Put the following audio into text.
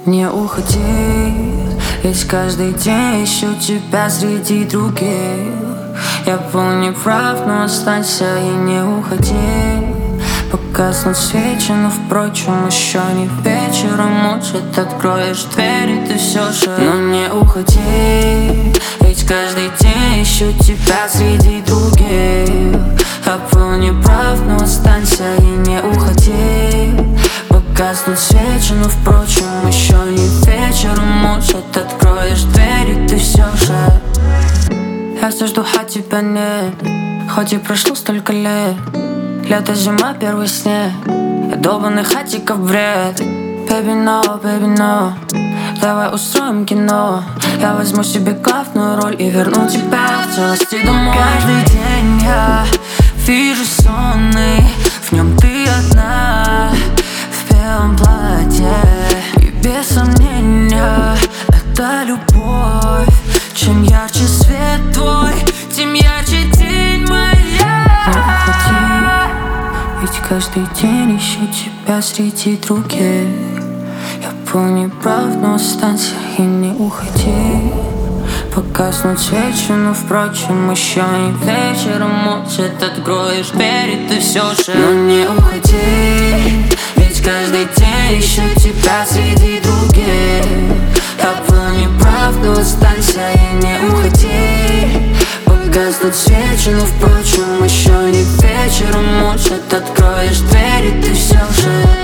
Не уходи, ведь каждый день ищу тебя среди других. Я был неправ, но останься и не уходи. Погаснут свечи, но впрочем еще не вечер. Может, откроешь дверь и ты все же. Но не уходи, ведь каждый день ищу тебя среди других. Я был неправ, но останься и не уходи. Погаснут свечи, но впрочем еще не вечер. Может, откроешь дверь и ты все же. Я все жду, а тебя нет. Хоть и прошло столько лет. Лето, зима, первый снег. Я долбанный хатиков бред. Baby, no, давай устроим кино. Я возьму себе главную роль и верну тебя в целости домой. Каждый день я вижу сонный, в нем ты одна, в белом платье. И без сомнения это любовь. Чем ярче свет твой, тем ярче тень моя. Не уходи, ведь каждый день ищу тебя среди других. Я был неправ, но останься и не уходи. Погаснут свечи, но впрочем еще не вечер. Может, откроешь дверь и ты все же. Но не уходи, ведь каждый день ищу тебя среди других. Я был неправ, но останься и не уходи. Погаснут свечи, но впрочем еще не вечер. Может, откроешь дверь и ты все же.